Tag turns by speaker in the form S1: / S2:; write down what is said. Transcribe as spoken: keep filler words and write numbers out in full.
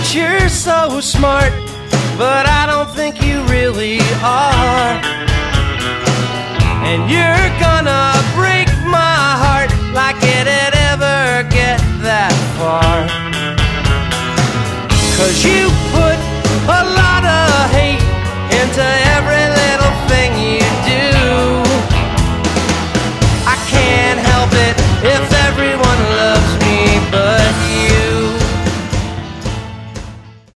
S1: you're so smart, but I don't think you really are. And you're gonna break my heart like it'd ever get that far. 'Cause you put